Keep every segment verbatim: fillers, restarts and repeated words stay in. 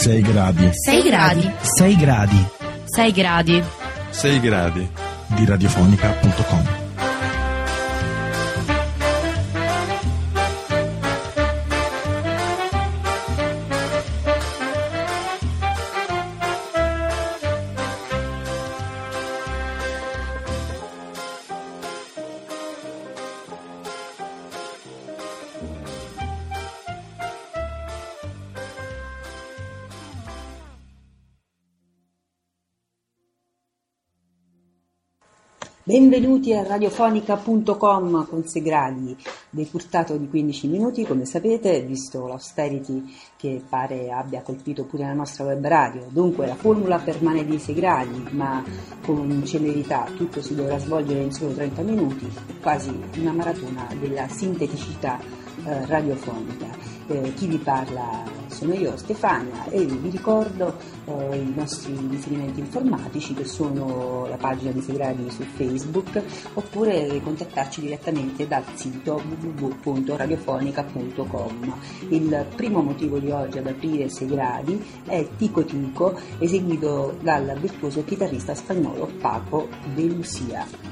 sei gradi. sei gradi. sei gradi. sei gradi. sei gradi. Di radiofonica punto com. Benvenuti a radiofonica punto com con sei gradi, decurtato di quindici minuti, come sapete, visto l'austerity che pare abbia colpito pure la nostra web radio. Dunque la formula permane di sei gradi, ma con celerità tutto si dovrà svolgere in solo trenta minuti, quasi una maratona della sinteticità eh, radiofonica. Eh, chi vi parla sono io, Stefania, e vi ricordo eh, i nostri riferimenti informatici, che sono la pagina di sei gradi su Facebook, oppure contattarci direttamente dal sito w w w punto radiofonica punto com. Il primo motivo di oggi ad aprire sei gradi è Tico Tico, eseguito dal virtuoso chitarrista spagnolo Paco de Lucia.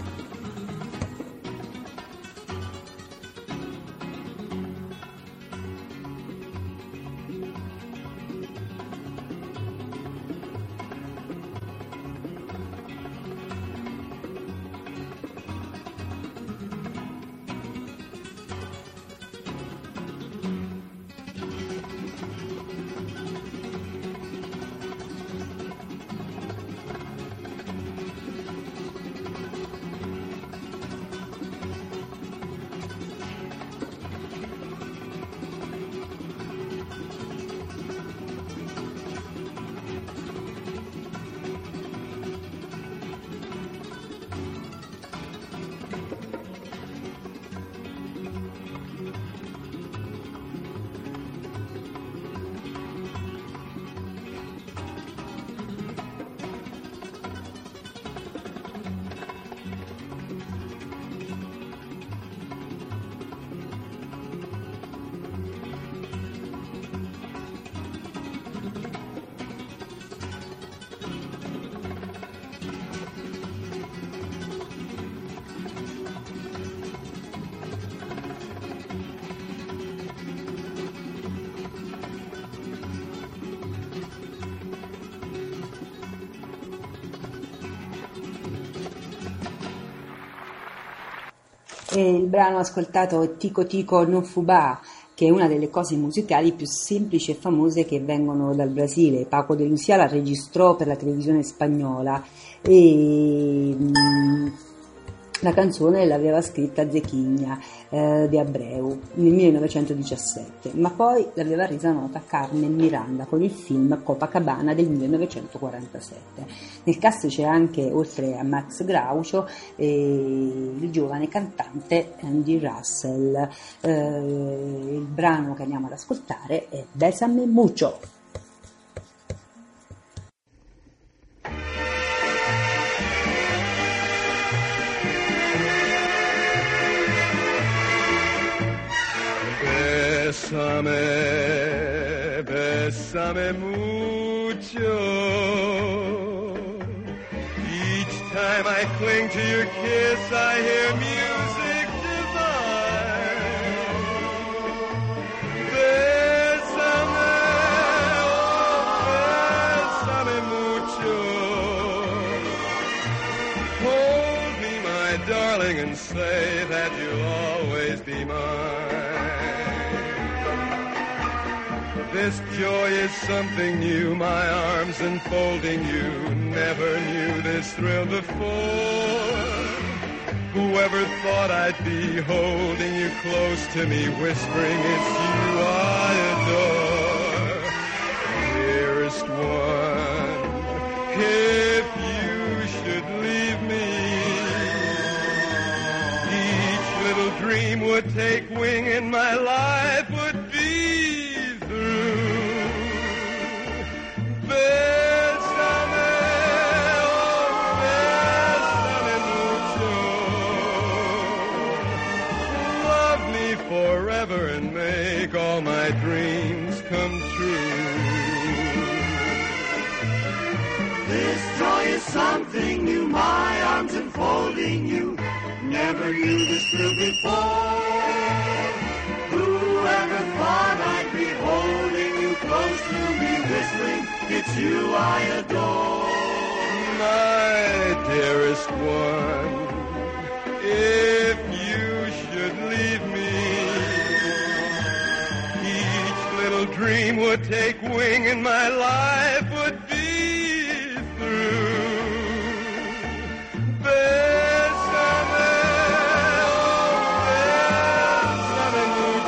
E il brano ascoltato è Tico Tico no Fubá, che è una delle cose musicali più semplici e famose che vengono dal Brasile. Paco de Lucia la registrò per la televisione spagnola e mh, la canzone l'aveva scritta Zequinha eh, de Abreu nel millenovecentodiciassette, ma poi l'aveva resa nota Carmen Miranda con il film Copacabana del millenovecentoquarantasette. Nel cast c'è anche, oltre a Max Groucho, eh, il giovane cantante Andy Russell. Eh, il brano che andiamo ad ascoltare è Bésame Mucho. Bésame, bésame mucho. Each time I cling to your kiss, I hear music divine. Bésame, oh, bésame mucho. Hold me, my darling, and say that you'll always be mine. This joy is something new, my arms enfolding you. Never knew this thrill before. Whoever thought I'd be holding you close to me, whispering it's you I adore. Dearest one, if you should leave me, each little dream would take wing and my life would be Bésame, oh, bésame mucho. Love me forever and make all my dreams something new, my arms enfolding you. Never knew this thrill before. Whoever thought I'd be holding you close to me, whispering, it's you I adore. My dearest one, if you should leave me, each little dream would take wing and my life would be through. Bésame, oh, bésame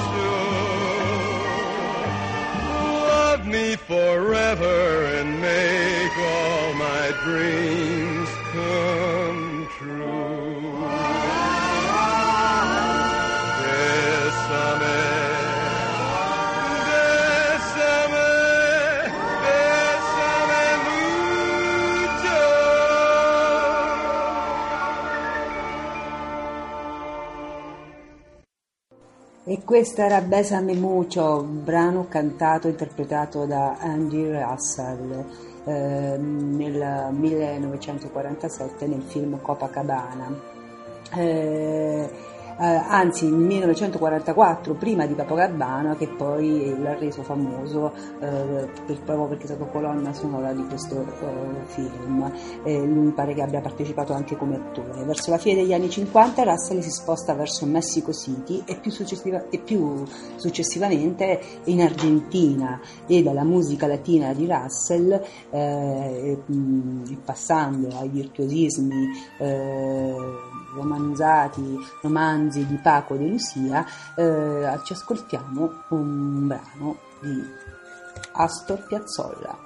mucho. Love me forever and make all my dreams come true. Bésame, bésame, bésame mucho. E questa era Bésame Mucho, brano cantato e interpretato da Andy Russell eh, nel millenovecentoquarantasette nel film Copacabana. Eh, eh, anzi nel millenovecentoquarantaquattro, prima di Copacabana, che poi l'ha reso famoso eh, per, proprio perché è stato colonna sonora di questo eh, film. Eh, lui mi pare che abbia partecipato anche come attore. Verso la fine degli anni cinquanta Russell si sposta verso Mexico City e più, successiva, e più successivamente in Argentina, e dalla musica latina di Russell eh, mh, passando ai virtuosismi eh, romanzati, romanzi di Paco de Lucia, eh, ci ascoltiamo un brano di Astor Piazzolla.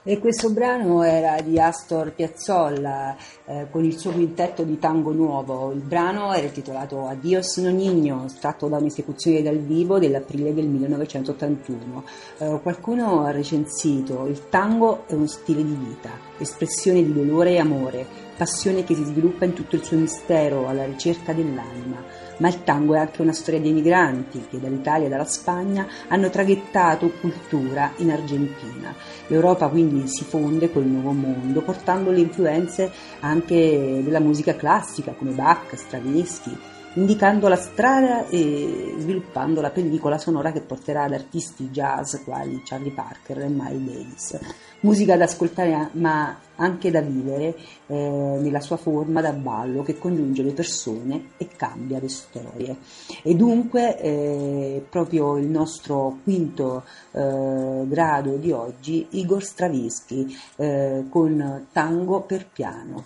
E questo brano era di Astor Piazzolla eh, con il suo quintetto di tango nuovo. Il brano era intitolato Adios No Niño, tratto da un'esecuzione dal vivo dell'aprile del millenovecentottantuno. Eh, qualcuno ha recensito: il tango è uno stile di vita, espressione di dolore e amore, passione che si sviluppa in tutto il suo mistero alla ricerca dell'anima. Ma il tango è anche una storia di emigranti che dall'Italia e dalla Spagna hanno traghettato cultura in Argentina. L'Europa quindi si fonde col nuovo mondo, portando le influenze anche della musica classica come Bach, Stravinsky, indicando la strada e sviluppando la pellicola sonora che porterà ad artisti jazz quali Charlie Parker e Miles Davis. Musica da ascoltare ma anche da vivere eh, nella sua forma da ballo che congiunge le persone e cambia le storie. E dunque eh, proprio il nostro quinto eh, grado di oggi, Igor Stravinsky eh, con Tango per piano.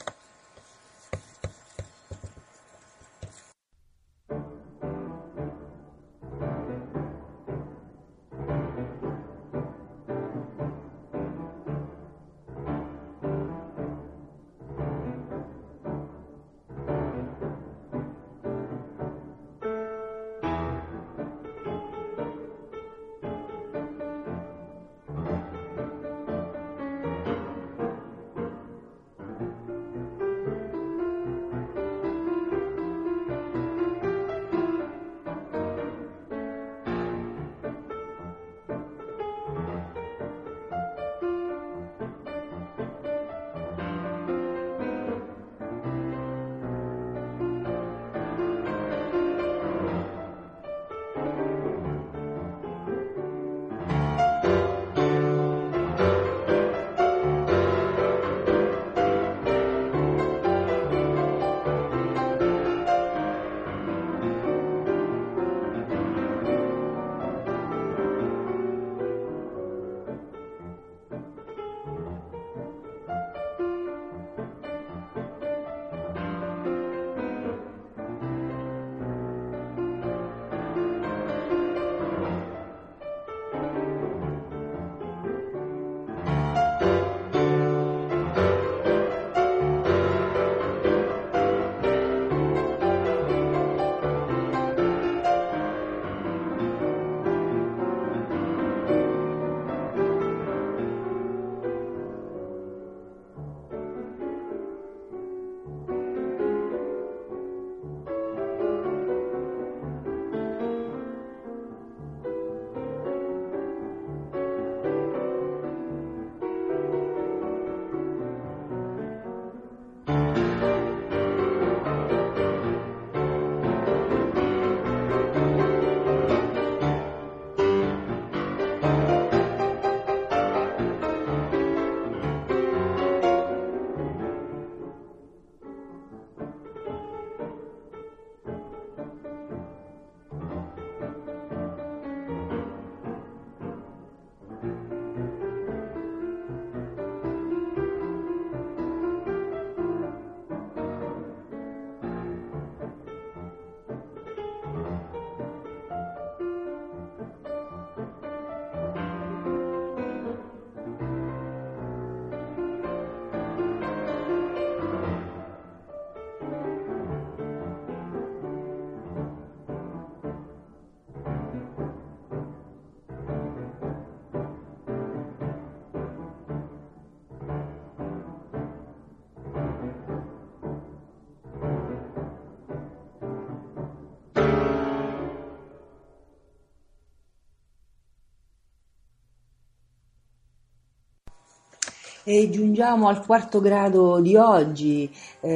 E giungiamo al quarto grado di oggi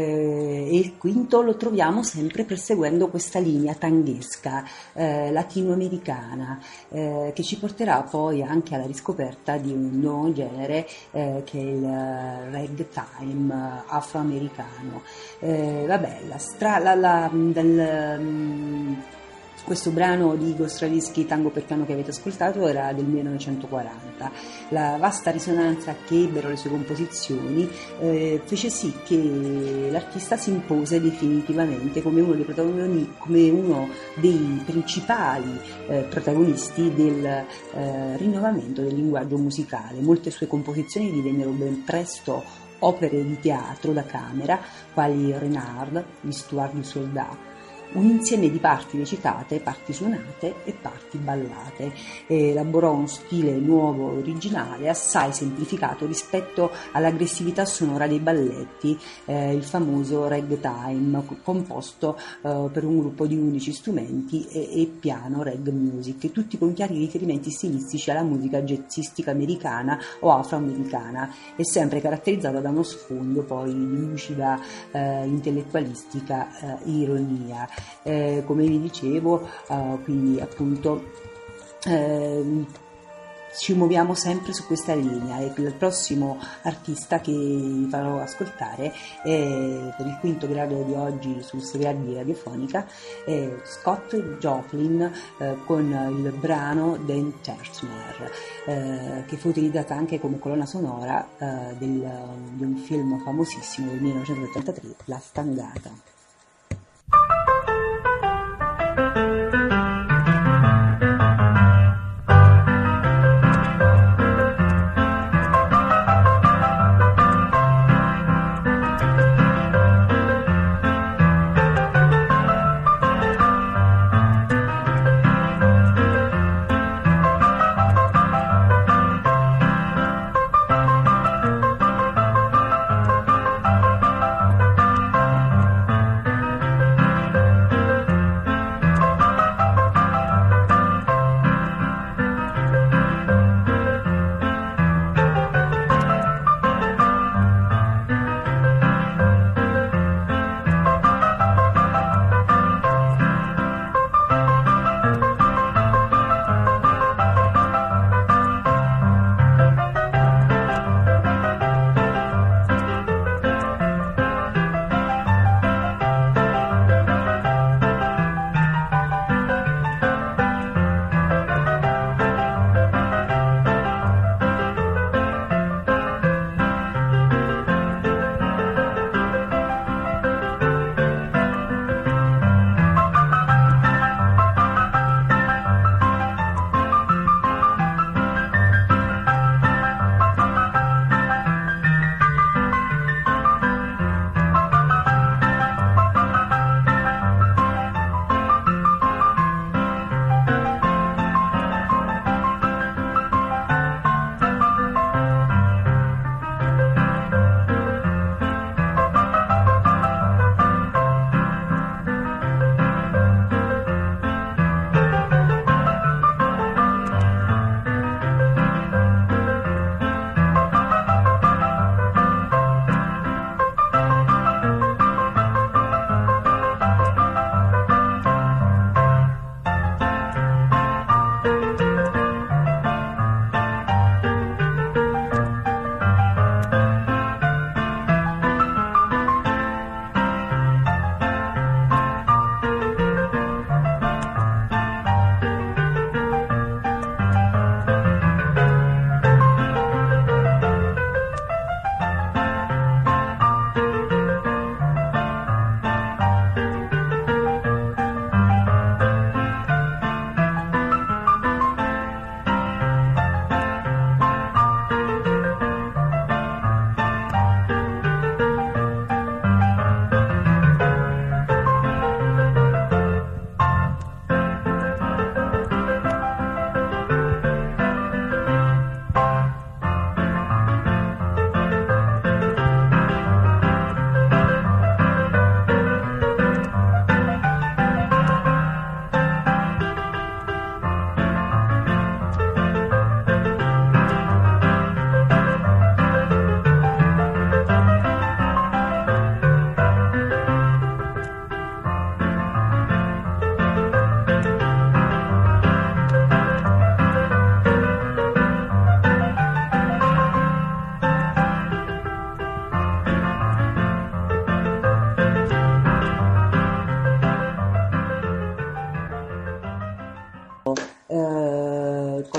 eh, e il quinto lo troviamo sempre perseguendo questa linea tanghesca eh, latinoamericana eh, che ci porterà poi anche alla riscoperta di un nuovo genere eh, che è il ragtime afroamericano. Eh, vabbè, la stra- la, la, del, Questo brano di Igor Stravinsky, Tango per piano, che avete ascoltato, era del millenovecentoquaranta. La vasta risonanza che ebbero le sue composizioni eh, fece sì che l'artista si impose definitivamente come uno dei protagonisti, come uno dei principali eh, protagonisti del eh, rinnovamento del linguaggio musicale. Molte sue composizioni divennero ben presto opere di teatro da camera, quali Renard, l'Histoire du Soldat, un insieme di parti recitate, parti suonate e parti ballate. Elaborò uno stile nuovo e originale, assai semplificato rispetto all'aggressività sonora dei balletti, eh, il famoso ragtime, composto eh, per un gruppo di undici strumenti e, e piano rag music, tutti con chiari riferimenti stilistici alla musica jazzistica americana o afroamericana, e sempre caratterizzata da uno sfondo poi di lucida eh, intellettualistica eh, ironia. Eh, come vi dicevo, eh, quindi appunto eh, ci muoviamo sempre su questa linea, e il prossimo artista che vi farò ascoltare è, per il quinto grado di oggi su Segradi Radiofonica, è Scott Joplin eh, con il brano Den Tertner, eh, che fu utilizzata anche come colonna sonora eh, del, di un film famosissimo del millenovecentosettantatré, La Stangata.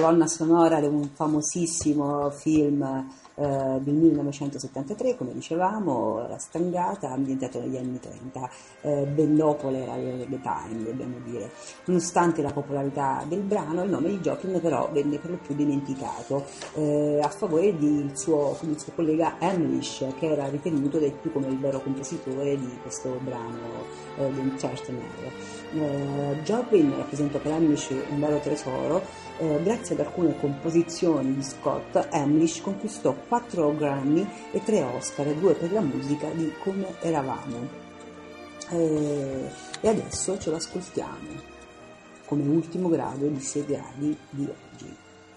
colonna sonora di un famosissimo film Uh, del millenovecentosettantatré, come dicevamo, La Stangata, ambientato negli anni trenta, uh, ben dopo l'era delle Time, dobbiamo dire. Nonostante la popolarità del brano, il nome di Joplin però venne per lo più dimenticato uh, a favore del suo, del suo collega Emlich, che era ritenuto dai più come il vero compositore di questo brano uh, del Chartner. Uh, Joplin rappresentò per Emlich un vero tesoro. Uh, grazie ad alcune composizioni di Scott, Emlich conquistò quattro Grammy e tre Oscar, due per la musica di Come Eravamo. E, e adesso ce lo ascoltiamo come ultimo grado di sei gradi di oggi.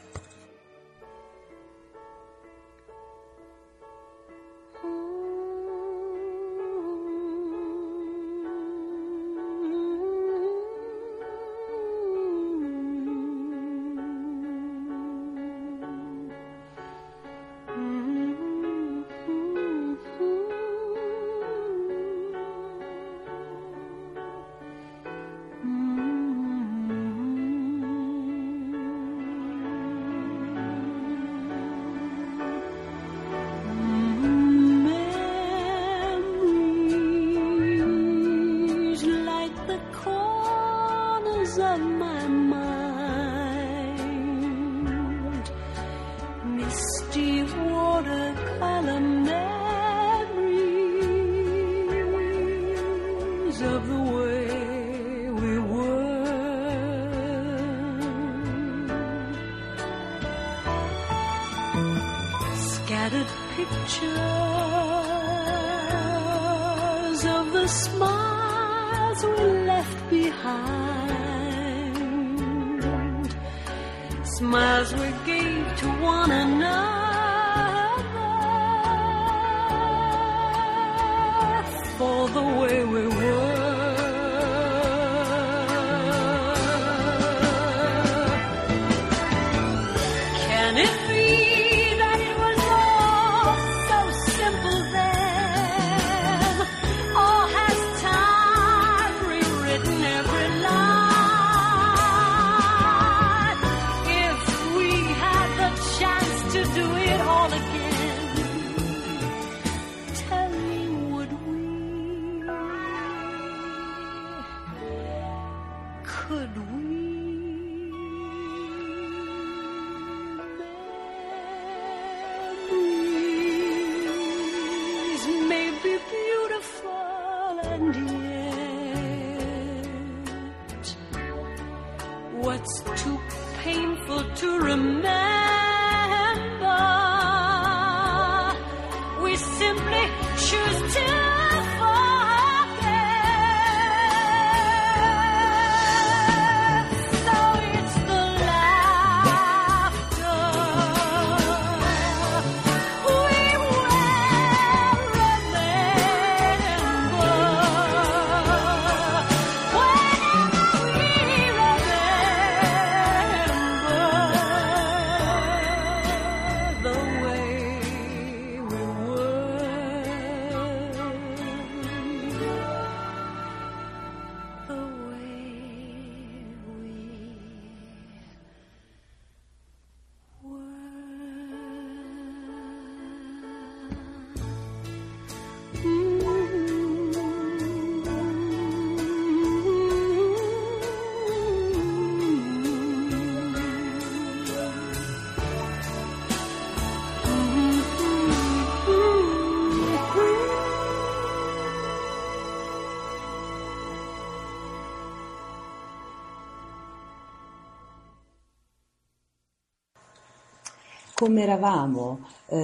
Come Eravamo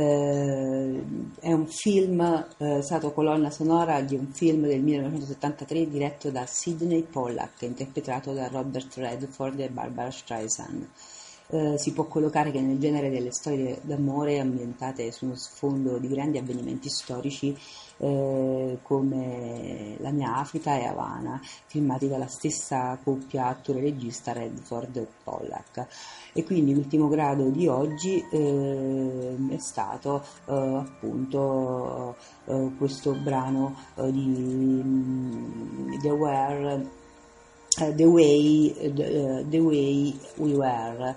eh, è un film, eh, stato colonna sonora di un film del millenovecentosettantatré diretto da Sidney Pollack, interpretato da Robert Redford e Barbara Streisand. Eh, si può collocare che nel genere delle storie d'amore ambientate su uno sfondo di grandi avvenimenti storici eh, come La mia Africa e Havana, filmati dalla stessa coppia attore-regista Redford e Pollack. E quindi l'ultimo grado di oggi eh, è stato eh, appunto eh, questo brano eh, di The Aware Uh, The Way, uh, The Way We Were,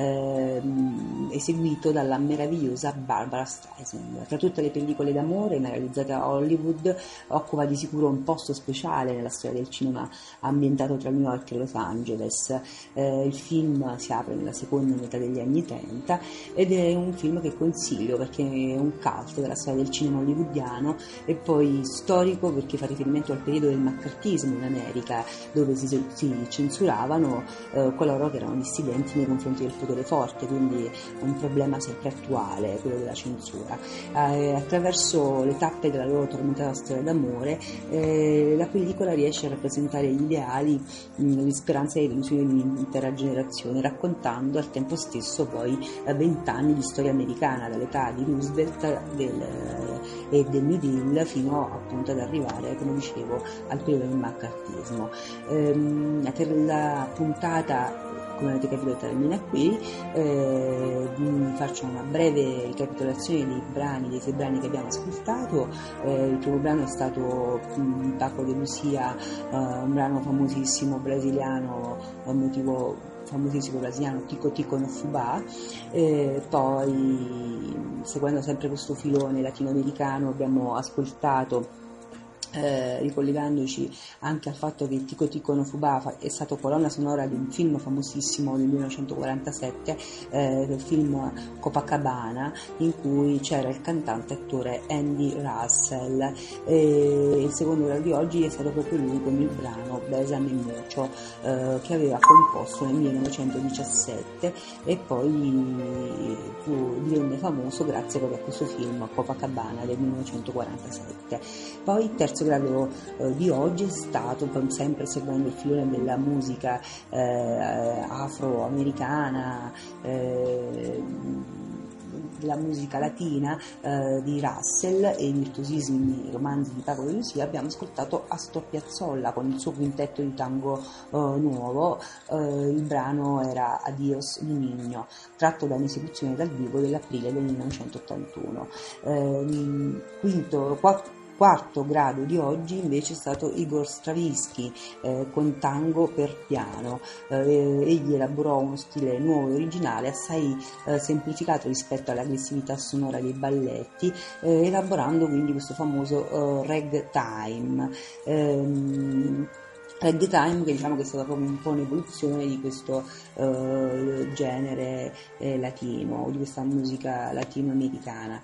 uh, eseguito dalla meravigliosa Barbra Streisand. Tra tutte le pellicole d'amore mai realizzate a Hollywood, occupa di sicuro un posto speciale nella storia del cinema ambientato tra New York e Los Angeles. Uh, il film si apre nella seconda metà degli anni trenta ed è un film che consiglio perché è un cult della storia del cinema hollywoodiano e poi storico perché fa riferimento al periodo del maccartismo in America, dove si si censuravano eh, coloro che erano dissidenti nei confronti del potere forte, quindi un problema sempre attuale, quello della censura. Eh, attraverso le tappe della loro tormentata storia d'amore, eh, la pellicola riesce a rappresentare gli ideali, mh, le speranze e le illusioni di un'intera generazione, raccontando al tempo stesso poi vent'anni di storia americana, dall'età di Roosevelt del, eh, e del New Deal fino appunto ad arrivare, come dicevo, al periodo del maccartismo. Eh, per la puntata, come avete capito, termina qui. Eh, vi faccio una breve ricapitolazione dei brani, dei sei brani che abbiamo ascoltato. Eh, il primo brano è stato um, Paco de Lucia, uh, un brano famosissimo brasiliano, un motivo famosissimo brasiliano, Tico Tico no Fubá. Eh, poi, seguendo sempre questo filone latinoamericano, abbiamo ascoltato, Eh, ricollegandoci anche al fatto che Tico Tico no Fubá è stato colonna sonora di un film famosissimo del millenovecentoquarantasette, eh, del film Copacabana, in cui c'era il cantante attore Andy Russell. Eh, il secondo brano di oggi è stato proprio lui con il brano Bésame Mucho, eh, che aveva composto nel millenovecentodiciassette e poi fu, divenne famoso grazie proprio a questo film Copacabana del millenovecentoquarantasette. Poi il terzo grado eh, di oggi è stato, sempre seguendo il filone della musica eh, afroamericana, eh, della musica latina, eh, di Russell e i virtuosismi romanzi di Paco de Lucia, abbiamo ascoltato Astor Piazzolla con il suo quintetto di tango eh, nuovo. Eh, il brano era Adios mi niño, tratto da un'esecuzione dal vivo dell'aprile del millenovecentottantuno. Eh, quinto, quattro, Quarto grado di oggi invece è stato Igor Stravinsky eh, con Tango per piano. Eh, egli elaborò uno stile nuovo e originale, assai eh, semplificato rispetto all'aggressività sonora dei balletti, eh, elaborando quindi questo famoso eh, ragtime. Eh, Ragtime, che diciamo che è stata proprio un po' un'evoluzione di questo uh, genere eh, latino, di questa musica latinoamericana.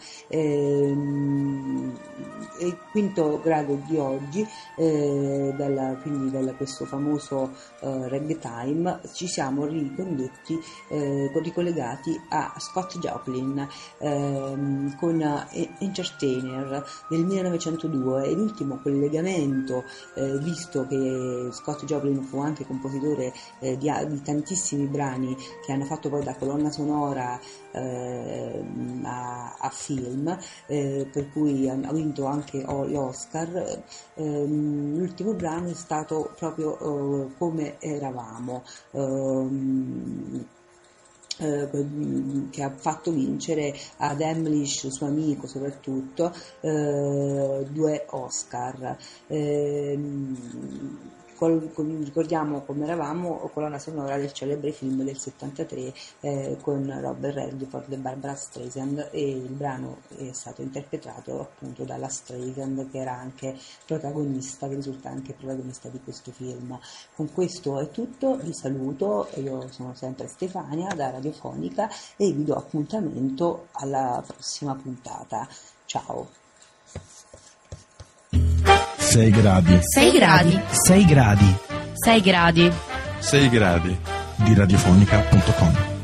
Ehm, e il quinto grado di oggi, eh, dalla, quindi da questo famoso uh, Ragtime, ci siamo ricondotti, eh, ricollegati a Scott Joplin ehm, con uh, Entertainer del millenovecentodue, e l'ultimo collegamento, eh, visto che Scott Joplin fu anche compositore eh, di, di tantissimi brani che hanno fatto poi da colonna sonora eh, a, a film, eh, per cui ha vinto anche l'Oscar. Eh, l'ultimo brano è stato proprio eh, Come eravamo, eh, che ha fatto vincere ad Emlich, suo amico soprattutto, eh, due Oscar. Eh, Col, col, ricordiamo Come eravamo, colonna sonora del celebre film del settantatré eh, con Robert Redford e Barbra Streisand, e il brano è stato interpretato appunto dalla Streisand, che era anche protagonista, che risulta anche protagonista di questo film. Con questo è tutto, vi saluto, io sono sempre Stefania da Radiofonica e vi do appuntamento alla prossima puntata. Ciao. sei gradi. sei gradi. sei gradi. sei gradi. sei gradi Di radiofonica punto com.